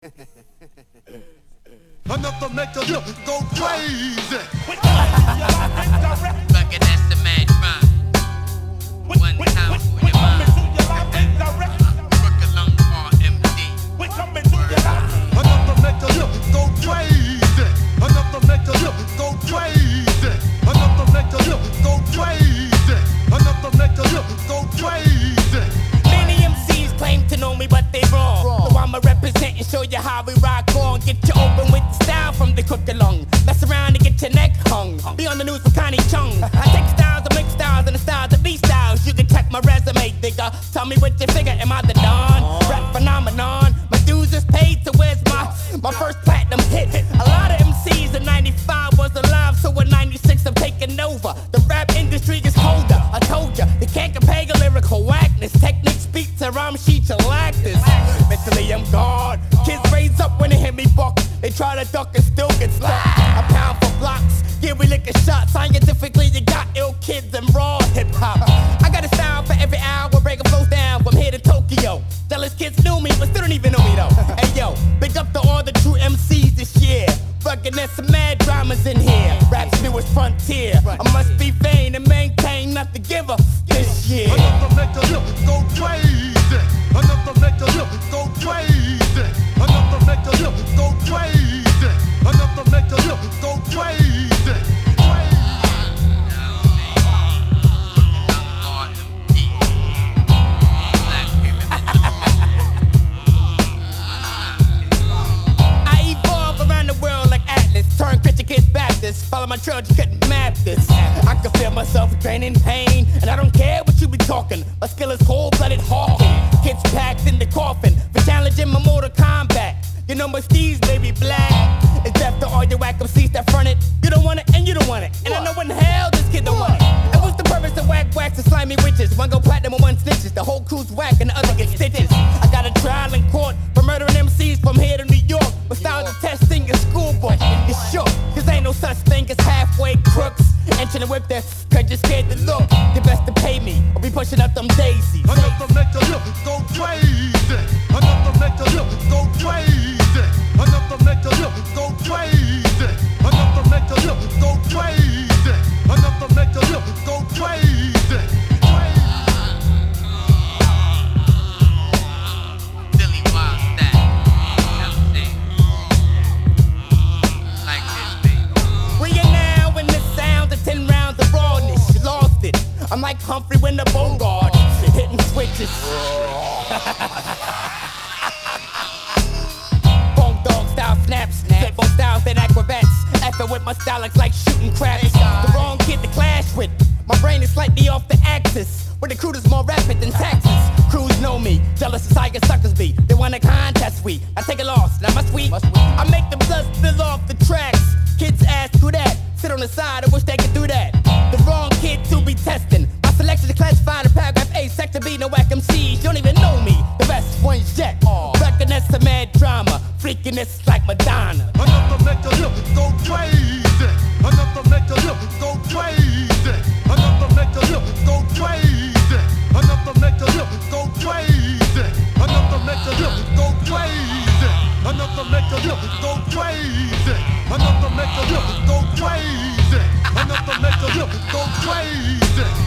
Enough to make a hip go crazy. Fucking that's the mad rhyme. One time for your mind. Brooklyn RMD. Enough to make a hip go crazy. Enough to make a hip go crazy. Enough to make a hip go crazy. Enough to make a hip go crazy. Many MCs claim to know me, but they wrong. So I'ma represent and show you how we rock on. Get you open with the style from the crook along. Mess around and get your neck hung. Be on the news for Connie Chung. I take styles and mix styles and the styles of these styles. You can check my resume, digga. Tell me what you figure. Am I the Don? Rap phenomenon. My dues is paid, so where's my first platinum hit? A lot of MCs in 95 was alive, so in 96 I'm taking over. The rap industry is colder. I told ya, they can't compare your lyrical whackness. Techniques, beats, and rhyme sheets, you lack this. Mentally I'm gone. Kids raise up when they hear me buck. They try to duck and still get stuck. A pound for blocks. Yeah, we lick a shot. Scientifically, you got ill kids and raw hip hop. I got a style for every hour. Breaking flows down from here to Tokyo. Jealous kids knew me, but still don't even know me though. Hey yo, big up to all the true MCs this year. Fucking there's some mad dramas in here. Rap's newest frontier. I must be vain and maintain not to give a this year. Enough to make a hip go crazy. Enough to make a hip go crazy. Enough to make a hip go crazy. Enough to make a hip go crazy. Turn Christian kids Baptist. Follow my trail, you couldn't map this. I can feel myself draining pain, and I don't care what you be talking. My skill is cold-blooded hawking. Kids packed in the coffin for challenging my Mortal Kombat. You know my steez, baby, black. It's death to all your whack MCs that front it. You don't want it, and you don't want it. And I know in hell this kid don't want it. And what's the purpose of whack-whacks and slimy witches? One go platinum and one snitches. The whole crew's whack and the other gets stitches. I got a trial in court for murdering MCs from here to New York. But styles of testing your schoolboy. It's shook, cause ain't no such thing as halfway crooks. Entering the whip there, cause you're scared to look. You best to pay me, or be pushing up them daisies. Enough to make a hip go crazy. Enough to make a hip go crazy. Enough to make a hip go crazy. Enough to make a hip go crazy. Enough to make a hip go crazy. Billy Wild style. Like this, baby. We are now in the sound of 10 rounds of rawness. You lost it. I'm like Humphrey when the Bogart hitting switches. Bone dog style snaps, football styles that acrobats. Effing with my style like shooting craps. The wrong kid to clash with. My brain is slightly off the axis. Where the crew is more rapid than taxes. Crews know me, jealous as I get suckers be. They want a contest, I take a loss, now must we? I make the blood spill off the tracks. Kids ask who that? Sit on the side, I wish they could do that. The wrong kid to be testing. My selection is classified in paragraph A, section B, no whack MCs. You don't even know me, the best ones yet. Reckon that's a mad drama, freakiness like Madonna. Enough to make a hip go crazy. Enough to make a hip go crazy. Enough to make a hip go crazy. Enough to make a hip go crazy. Enough to make a hip go crazy. Enough to make a hip go crazy. Enough to make a hip go crazy. Enough to make a hip go crazy.